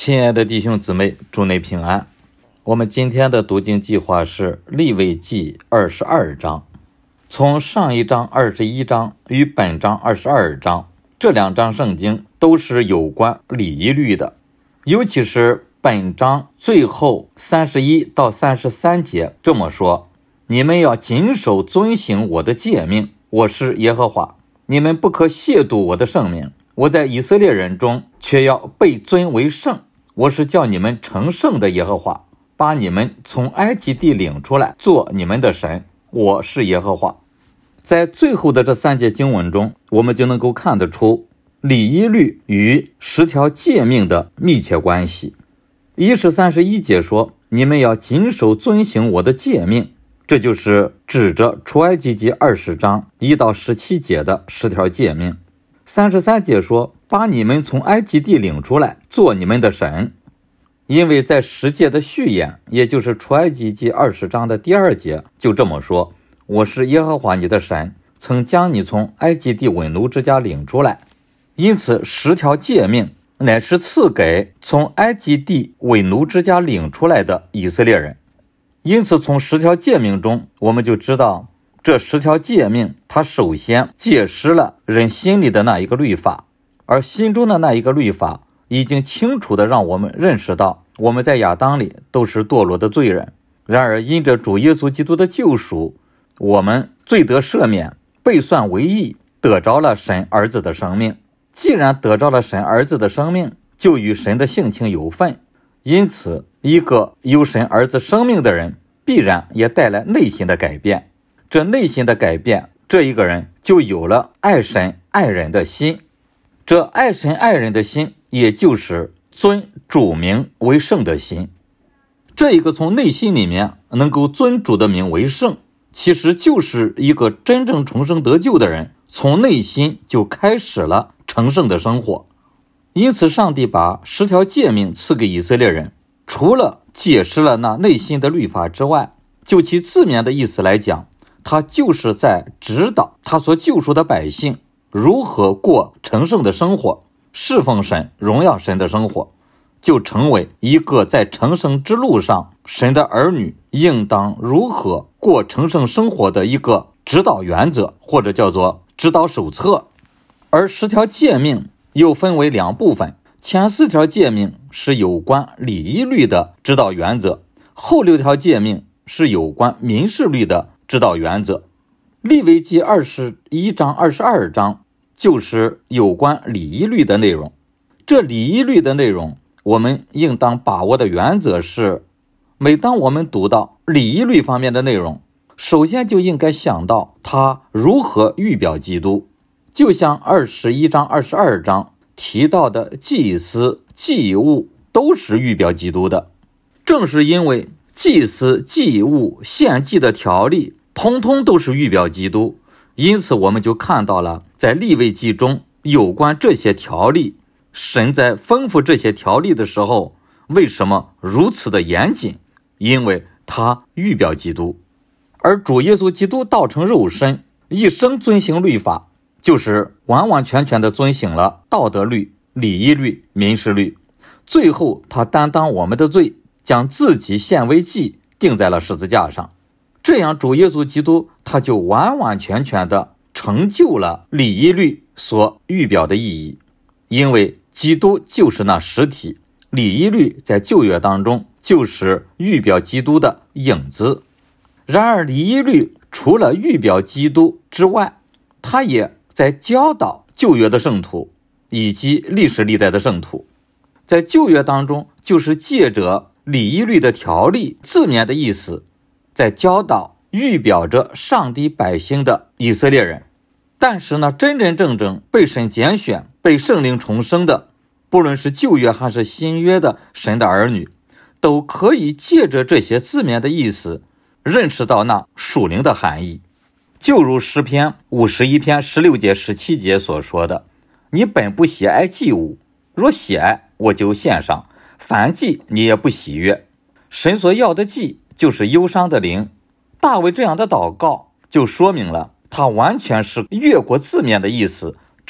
亲爱的弟兄姊妹，祝你平安。我们今天的读经计划是利未记22章。从上一章21章与本章22章，这两章圣经都是有关礼仪律的，尤其是本章最后31到33节这么说：你们要谨守遵行我的诫命，我是耶和华，你们不可亵渎我的圣名，我在以色列人中却要被尊为圣，我是叫你们成圣的耶和华，把你们从埃及地领出来，做你们的神，我是耶和华。在最后的这3节经文中，我们就能够看得出礼仪律与10条诫命的密切关系。1是31节说，你们要谨守遵行我的诫命，这就是指着出埃及记20章1到17节的10条诫命。33节说，把你们从埃及地领出来，做你们的神。因为在10诫的序言，也就是出埃及记20章的第2节就这么说，我是耶和华你的神，曾将你从埃及地为奴之家领出来。因此10条诫命乃是赐给从埃及地为奴之家领出来的以色列人。因此从10条诫命中，我们就知道这10条诫命它首先解释了人心里的那一个律法，而心中的那一个律法已经清楚地让我们认识到，我们在亚当里都是堕落的罪人，然而因着主耶稣基督的救赎，我们罪得赦免，被算为义，得着了神儿子的生命。既然得着了神儿子的生命，就与神的性情有份，因此一个有神儿子生命的人必然也带来内心的改变。这内心的改变，这一个人就有了爱神爱人的心。这爱神爱人的心，也就是尊主名为圣的心。这一个从内心里面能够尊主的名为圣，其实就是一个真正重生得救的人从内心就开始了成圣的生活。因此上帝把10条诫命赐给以色列人，除了解释了那内心的律法之外，就其字面的意思来讲，他就是在指导他所救赎的百姓如何过成圣的生活，侍奉神荣耀神的生活，就成为一个在成圣之路上神的儿女应当如何过成圣生活的一个指导原则，或者叫做指导手册。而10条诫命又分为2部分，前4条诫命是有关礼仪律的指导原则，后6条诫命是有关民事律的指导原则。利未记21章22章就是有关礼仪律的内容。这礼仪律的内容，我们应当把握的原则是，每当我们读到礼仪律方面的内容，首先就应该想到它如何预表基督。就像21章22章提到的祭司祭物都是预表基督的。正是因为祭司祭物献祭的条例通通都是预表基督，因此我们就看到了在利未记中有关这些条例，神在吩咐这些条例的时候为什么如此的严谨，因为他预表基督。而主耶稣基督道成肉身，一生遵行律法，就是完完全全的遵行了道德律、礼仪律、民事律，最后他担当我们的罪，将自己献为祭，钉在了十字架上。这样主耶稣基督他就完完全全的成就了礼仪律所预表的意义，因为基督就是那实体，礼仪律在旧约当中就是预表基督的影子。然而礼仪律除了预表基督之外，他也在教导旧约的圣徒以及历史历代的圣徒。在旧约当中，就是借着礼仪律的条例字面的意思，在教导预表着上帝百姓的以色列人。但是呢，真真正正被神拣选、被圣灵重生的，不论是旧约还是新约的神的儿女，都可以借着这些字面的意思认识到那属灵的含义。就如诗篇51篇16节17节所说的，你本不喜爱祭物，若喜爱，我就献上，凡祭你也不喜悦。神所要的祭就是忧伤的灵。大卫这样的祷告就说明了他完全是越过字面的意思，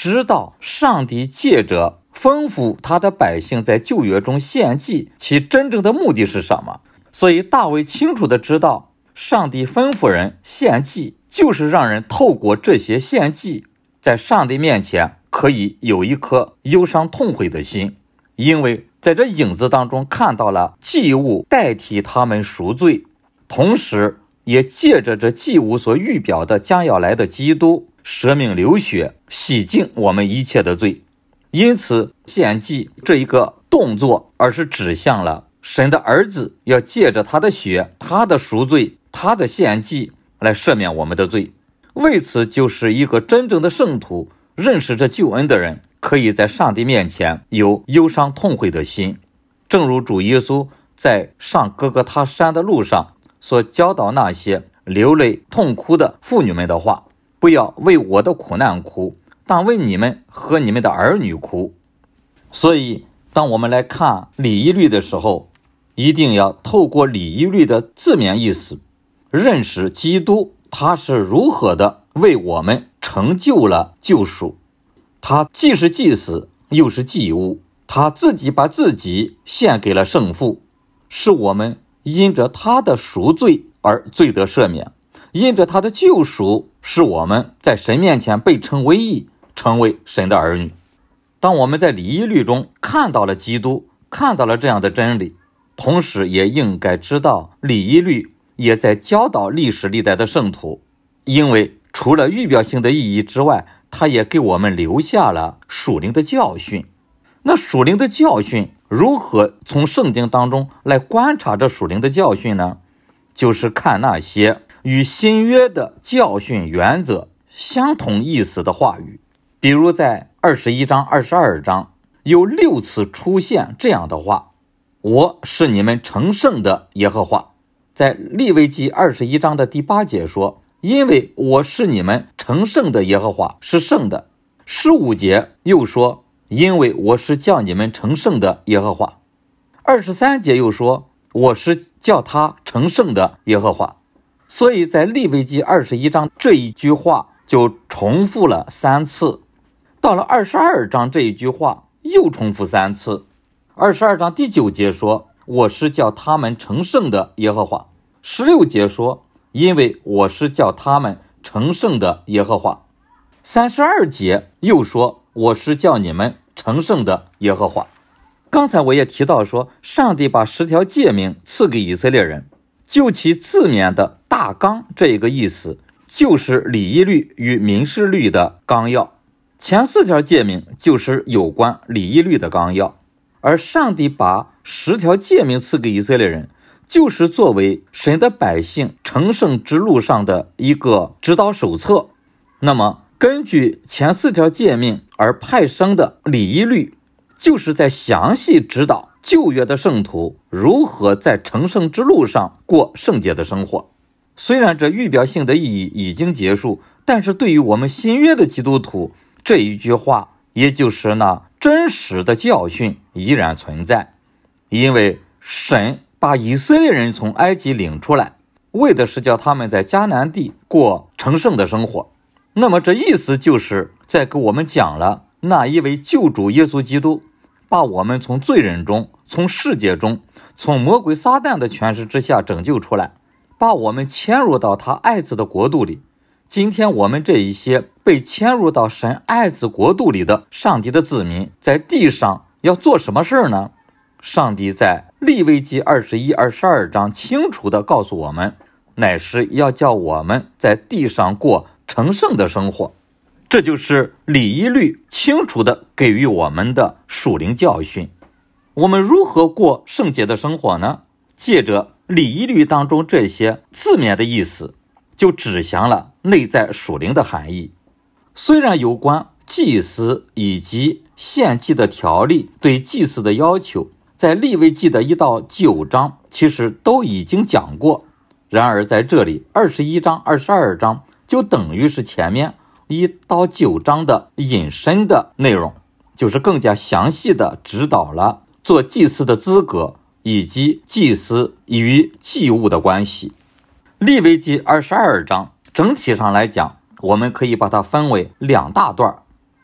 知道上帝借着吩咐他的百姓在旧约中献祭，其真正的目的是什么。所以大卫清楚地知道，上帝吩咐人献祭，就是让人透过这些献祭，在上帝面前可以有一颗忧伤痛悔的心，因为在这影子当中看到了祭物代替他们赎罪，同时也借着这祭物所预表的将要来的基督舍命流血，洗净我们一切的罪。因此献祭这一个动作，而是指向了神的儿子要借着他的血，他的赎罪，他的献祭来赦免我们的罪。为此，就是一个真正的圣徒认识这救恩的人，可以在上帝面前有忧伤痛悔的心。正如主耶稣在上哥哥他山的路上所教导那些流泪痛哭的妇女们的话，不要为我的苦难哭，但为你们和你们的儿女哭。所以当我们来看礼仪律的时候，一定要透过礼仪律的字面意思，认识基督他是如何的为我们成就了救赎。他既是祭司，又是祭物，他自己把自己献给了圣父，使我们因着他的赎罪而罪得赦免，因着他的救赎，使我们在神面前被称为义，成为神的儿女。当我们在礼仪律中看到了基督，看到了这样的真理，同时也应该知道礼仪律也在教导历史历代的圣徒，因为除了预表性的意义之外，它也给我们留下了属灵的教训。那属灵的教训如何从圣经当中来观察这属灵的教训呢？就是看那些与新约的教训原则相同意思的话语。比如在21章22章有6次出现这样的话，我是你们成圣的耶和华。在利未记21章的第8节说，因为我是你们成圣的耶和华，是圣的。15节又说，因为我是叫你们成圣的耶和华。23节又说，我是叫他成圣的耶和华。所以在利未记21章这一句话就重复了3次，到了22章这一句话又重复3次。22章第9节说，我是叫他们成圣的耶和华。16节说，因为我是叫他们成圣的耶和华。32节又说，我是叫你们成圣的耶和华。刚才我也提到说，上帝把10条诫命赐给以色列人，就其字面的大纲这一个意思，就是礼仪律与民事律的纲要。前4条诫命就是有关礼仪律的纲要，而上帝把10条诫命赐给以色列人，就是作为神的百姓成圣之路上的一个指导手册。那么根据前4条诫命而派生的礼仪律，就是在详细指导旧约的圣徒如何在成圣之路上过圣洁的生活。虽然这预表性的意义已经结束，但是对于我们新约的基督徒，这一句话也就是那真实的教训依然存在。因为神把以色列人从埃及领出来，为的是叫他们在迦南地过成圣的生活。那么这意思就是在给我们讲了那一位救主耶稣基督，把我们从罪人中，从世界中，从魔鬼撒旦的权势之下拯救出来，把我们迁入到他爱子的国度里。今天我们这一些被迁入到神爱子国度里的上帝的子民，在地上要做什么事呢？上帝在利未记21、22章清楚地告诉我们，乃是要叫我们在地上过成圣的生活。这就是礼仪律清楚地给予我们的属灵教训。我们如何过圣洁的生活呢？借着礼仪律当中这些字面的意思，就指向了内在属灵的含义。虽然有关祭司以及献祭的条例对祭司的要求，在利未记的1到9章其实都已经讲过，然而在这里21章、22章就等于是前面1到9章的引申的内容，就是更加详细的指导了做祭司的资格以及祭司与祭物的关系。利未记22章整体上来讲，我们可以把它分为2大段。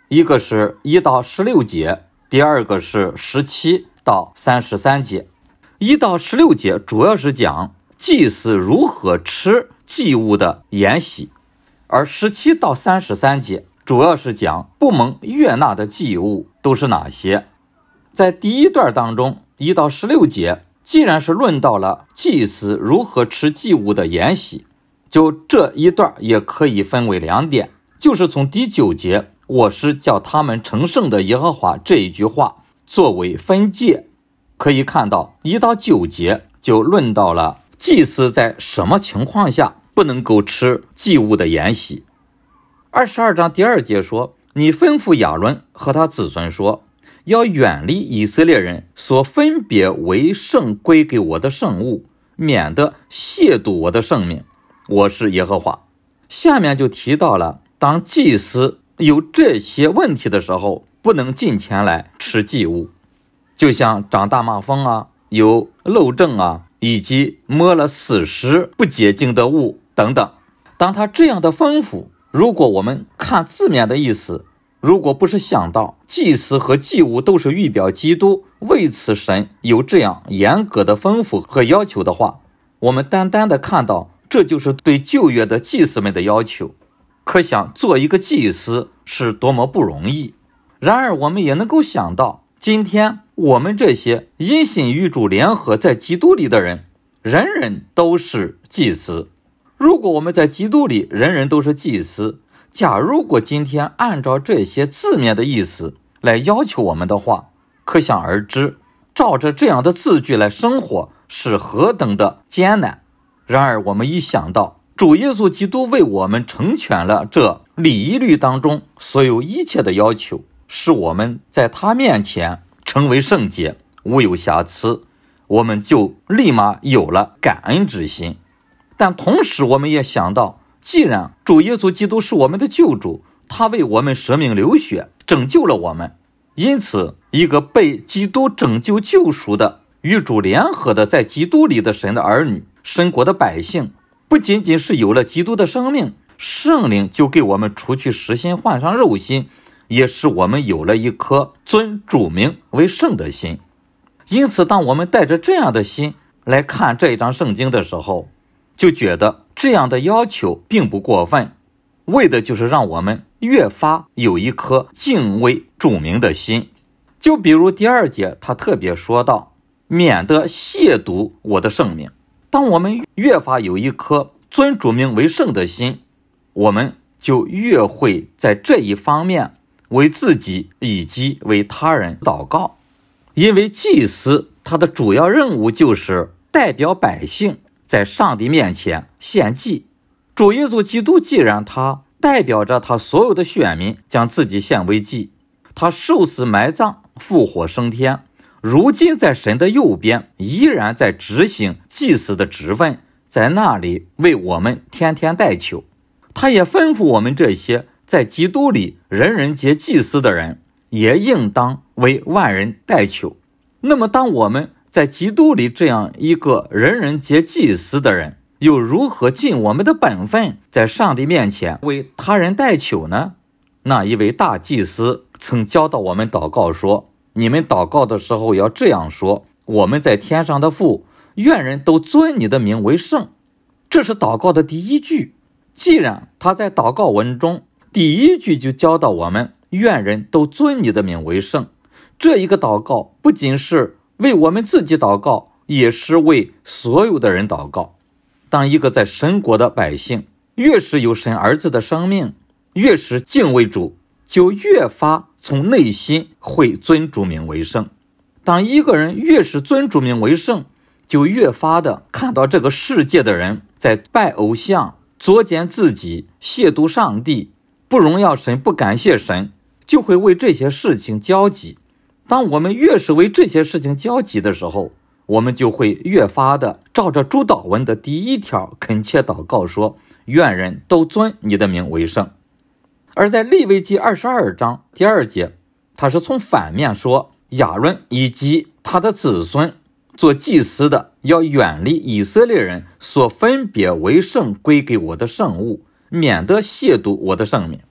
一个是1到16节，第二个是17到33节。1到16节主要是讲祭司如何吃祭物的筵席，而17到33节主要是讲不蒙悦纳的祭物都是哪些。在第一段当中，1到16节既然是论到了祭司如何吃祭物的筵席，就这一段也可以分为2点，就是从第9节我是叫他们成圣的耶和华这一句话作为分界，可以看到1到9节就论到了祭司在什么情况下不能够吃祭物的筵席。22章第2节说，你吩咐亚伦和他子孙说，要远离以色列人所分别为圣归给我的圣物，免得亵渎我的圣名，我是耶和华。下面就提到了当祭司有这些问题的时候，不能进前来吃祭物，就像长大麻风啊，有漏症啊，以及摸了死尸不洁净的物等等。当他这样的吩咐，如果我们看字面的意思，如果不是想到祭司和祭物都是预表基督，为此神有这样严格的吩咐和要求的话，我们单单的看到这就是对旧约的祭司们的要求，可想做一个祭司是多么不容易。然而我们也能够想到，今天我们这些因信与主联合在基督里的人，人人都是祭司。如果我们在基督里人人都是祭司，假如果今天按照这些字面的意思来要求我们的话，可想而知，照着这样的字句来生活是何等的艰难。然而我们一想到主耶稣基督为我们成全了这礼仪律当中所有一切的要求，使我们在他面前成为圣洁，无有瑕疵，我们就立马有了感恩之心。但同时我们也想到，既然主耶稣基督是我们的救主，他为我们舍命流血，拯救了我们，因此一个被基督拯救救赎的与主联合的在基督里的神的儿女，神国的百姓，不仅仅是有了基督的生命，圣灵就给我们除去实心换上肉心，也使我们有了一颗尊主名为圣的心。因此当我们带着这样的心来看这一章圣经的时候，就觉得这样的要求并不过分，为的就是让我们越发有一颗敬畏主名的心。就比如第2节他特别说到，免得亵渎我的圣名。当我们越发有一颗尊主名为圣的心，我们就越会在这一方面为自己以及为他人祷告。因为祭司他的主要任务就是代表百姓在上帝面前献祭。主耶稣基督既然他代表着他所有的选民将自己献为祭，他受死埋葬复活升天，如今在神的右边依然在执行祭司的职分，在那里为我们天天代求。他也吩咐我们这些在基督里人人皆祭司的人，也应当为万人代求。那么当我们在基督里这样一个人人皆祭司的人，又如何尽我们的本分，在上帝面前为他人代求呢？那一位大祭司曾教导我们祷告说，你们祷告的时候要这样说，我们在天上的父，愿人都尊你的名为圣。这是祷告的第一句。既然他在祷告文中第一句就教导我们，愿人都尊你的名为圣，这一个祷告不仅是为我们自己祷告，也是为所有的人祷告。当一个在神国的百姓越是有神儿子的生命，越是敬畏主，就越发从内心会尊主名为圣。当一个人越是尊主名为圣，就越发的看到这个世界的人在拜偶像，作践自己，亵渎上帝，不荣耀神，不感谢神，就会为这些事情焦急。当我们越是为这些事情焦急的时候，我们就会越发的照着主祷文的第一条恳切祷告说，愿人都尊你的名为圣。而在利未记22章第2节，他是从反面说，亚伦以及他的子孙做祭司的，要远离以色列人所分别为圣归给我的圣物，免得亵渎我的圣名。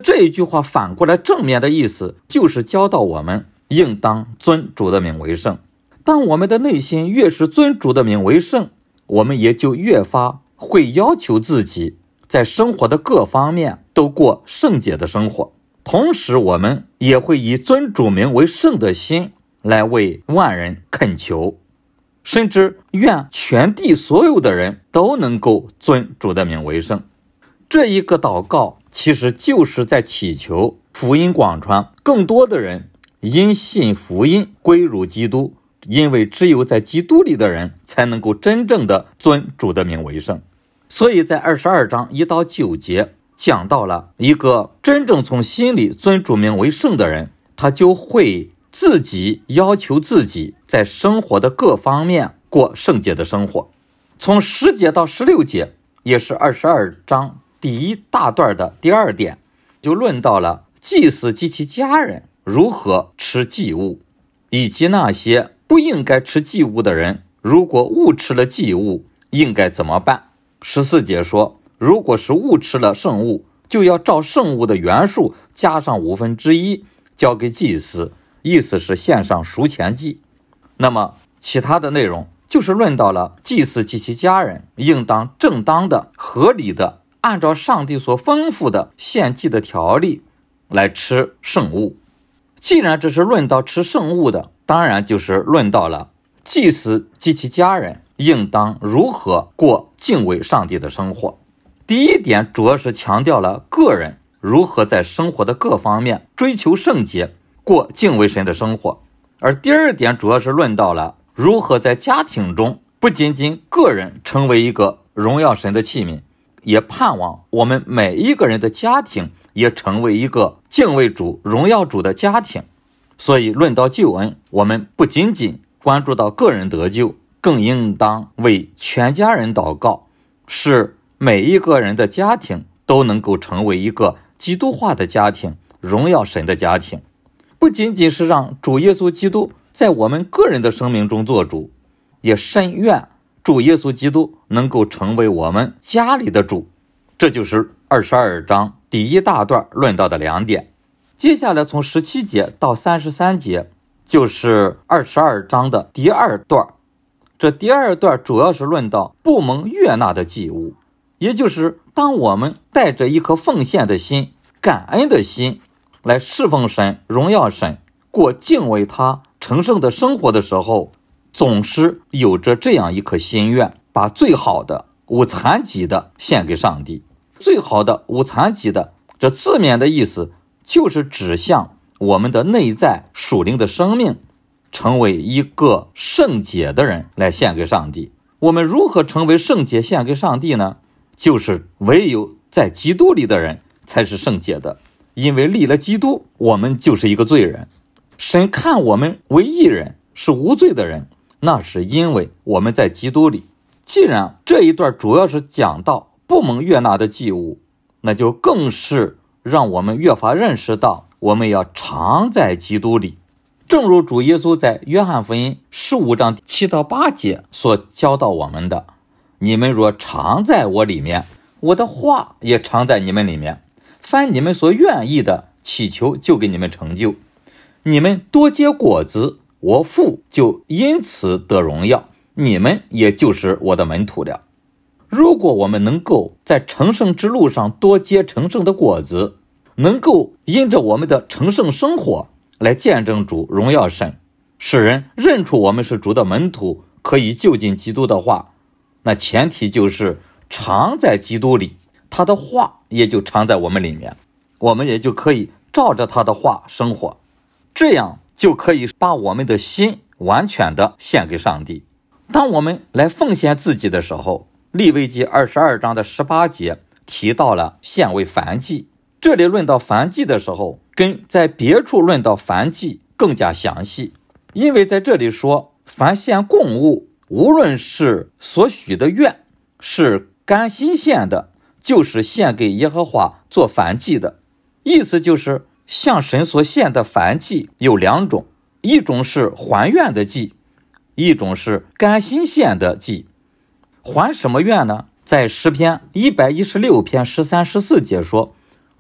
这一句话反过来正面的意思就是教导我们应当尊主的名为圣。当我们的内心越是尊主的名为圣，我们也就越发会要求自己在生活的各方面都过圣洁的生活，同时我们也会以尊主名为圣的心来为万人恳求，甚至愿全地所有的人都能够尊主的名为圣。这一个祷告其实就是在祈求福音广传，更多的人因信福音归入基督，因为只有在基督里的人才能够真正的尊主的名为圣。所以在22章1到9节讲到了一个真正从心里尊主名为圣的人，他就会自己要求自己在生活的各方面过圣洁的生活。从10节到16节，也是22章第一大段的第2点，就论到了祭司及其家人如何吃祭物，以及那些不应该吃祭物的人，如果误吃了祭物应该怎么办。14节说，如果是误吃了圣物，就要照圣物的原数加上1/5交给祭司，意思是献上赎愆祭。那么其他的内容就是论到了祭司及其家人应当正当的、合理的按照上帝所吩咐的献祭的条例来吃圣物。既然这是论到吃圣物的，当然就是论到了祭司及其家人应当如何过敬畏上帝的生活。第一点主要是强调了个人如何在生活的各方面追求圣洁，过敬畏神的生活。而第2点主要是论到了如何在家庭中不仅仅个人成为一个荣耀神的器皿，也盼望我们每一个人的家庭也成为一个敬畏主、荣耀主的家庭。所以论到救恩，我们不仅仅关注到个人得救，更应当为全家人祷告，使每一个人的家庭都能够成为一个基督化的家庭，荣耀神的家庭。不仅仅是让主耶稣基督在我们个人的生命中做主，也深愿主耶稣基督能够成为我们家里的主。这就是22章第一大段论到的2点。接下来从17节到33节就是22章的第2段。这第2段主要是论到不蒙悦纳的祭物，也就是当我们带着一颗奉献的心、感恩的心来侍奉神、荣耀神、过敬畏他、成圣的生活的时候，总是有着这样一颗心愿，把最好的、无残疾的献给上帝。最好的、无残疾的，这字面的意思就是指向我们的内在属灵的生命，成为一个圣洁的人来献给上帝。我们如何成为圣洁献给上帝呢？就是唯有在基督里的人才是圣洁的，因为立了基督，我们就是一个罪人。神看我们为义人，是无罪的人，那是因为我们在基督里。既然这一段主要是讲到不蒙悦纳的祭物，那就更是让我们越发认识到我们要常在基督里。正如主耶稣在约翰福音15章7到8节所教导我们的，你们若常在我里面，我的话也常在你们里面，凡你们所愿意的祈求就给你们成就。你们多结果子，我父就因此得荣耀，你们也就是我的门徒了。如果我们能够在成圣之路上多结成圣的果子，能够因着我们的成圣生活来见证主、荣耀神，使人认出我们是主的门徒，可以就近基督的话，那前提就是常在基督里，他的话也就常在我们里面，我们也就可以照着他的话生活，这样就可以把我们的心完全的献给上帝。当我们来奉献自己的时候，利未记22章的18节提到了献为燔祭，这里论到燔祭的时候，跟在别处论到燔祭更加详细，因为在这里说凡献供物，无论是所许的愿，是甘心献的，就是献给耶和华做燔祭的。意思就是向神所献的燔祭有2种，一种是还愿的祭，一种是甘心献的祭。还什么愿呢？在诗篇116篇13、14节说，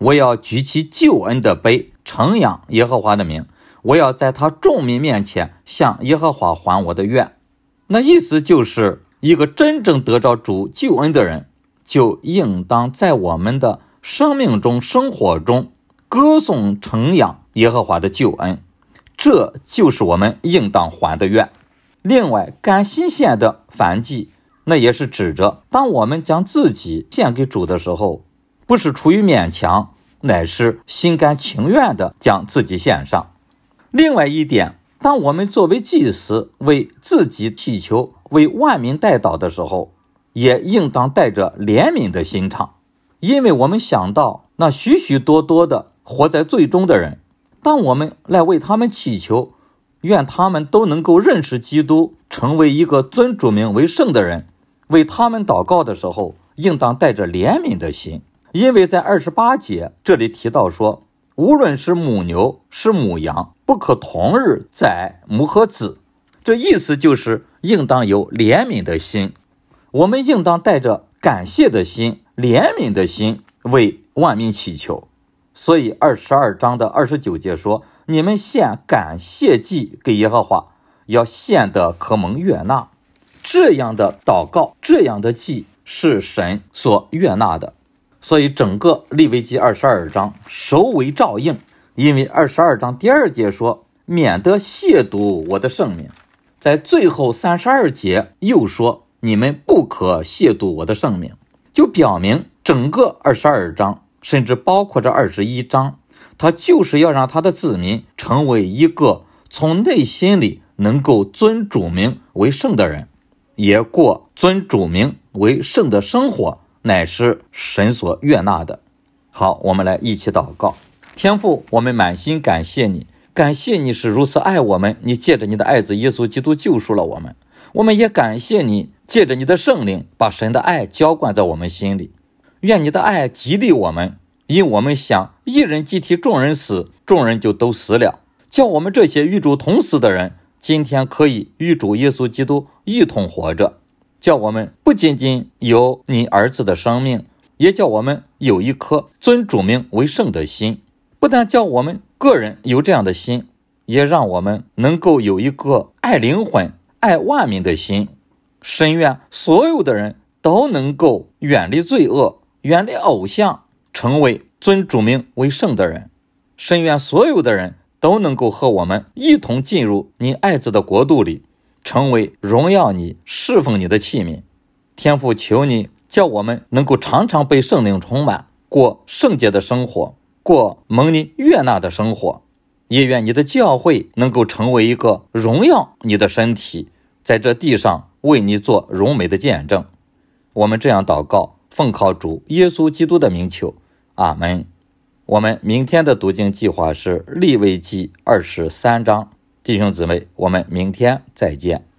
我要举起救恩的杯，称扬耶和华的名，我要在他众民面前向耶和华还我的愿。那意思就是一个真正得着主救恩的人，就应当在我们的生命中生活中歌颂称扬耶和华的救恩，这就是我们应当还的愿。另外，甘心献的燔祭，那也是指着当我们将自己献给主的时候，不是出于勉强，乃是心甘情愿的将自己献上。另外一点，当我们作为祭司为自己祈求，为万民代祷的时候，也应当带着怜悯的心肠，因为我们想到那许许多多的活在罪中的人，当我们来为他们祈求，愿他们都能够认识基督，成为一个尊主名为圣的人，为他们祷告的时候，应当带着怜悯的心。因为在28节这里提到说，无论是母牛是母羊，不可同日宰母和子，这意思就是应当有怜悯的心，我们应当带着感谢的心、怜悯的心为万民祈求。所以22章的29节说，你们献感谢祭给耶和华，要献得可蒙悦纳。这样的祷告，这样的祭是神所悦纳的。所以整个利未记22章首尾照应，因为22章第2节说，免得亵渎我的圣名。在最后32节又说，你们不可亵渎我的圣名，就表明整个22章甚至包括着21章，他就是要让他的子民成为一个从内心里能够尊主名为圣的人，也过尊主名为圣的生活，乃是神所悦纳的。好，我们来一起祷告。天父，我们满心感谢你，感谢你是如此爱我们，你借着你的爱子耶稣基督救赎了我们。我们也感谢你借着你的圣灵把神的爱浇灌在我们心里。愿你的爱激励我们，因我们想一人既替众人死，众人就都死了，叫我们这些与主同死的人，今天可以与主耶稣基督一同活着，叫我们不仅仅有你儿子的生命，也叫我们有一颗尊主名为圣的心。不但叫我们个人有这样的心，也让我们能够有一个爱灵魂、爱万民的心。深愿所有的人都能够远离罪恶，远离偶像，成为尊主名为圣的人。深愿所有的人都能够和我们一同进入你爱子的国度里，成为荣耀你、侍奉你的器皿。天父，求你叫我们能够常常被圣灵充满，过圣洁的生活，过蒙你悦纳的生活。也愿你的教会能够成为一个荣耀你的身体，在这地上为你做荣美的见证。我们这样祷告，奉靠主耶稣基督的名求，阿们。我们明天的读经计划是利未记23章。弟兄姊妹，我们明天再见。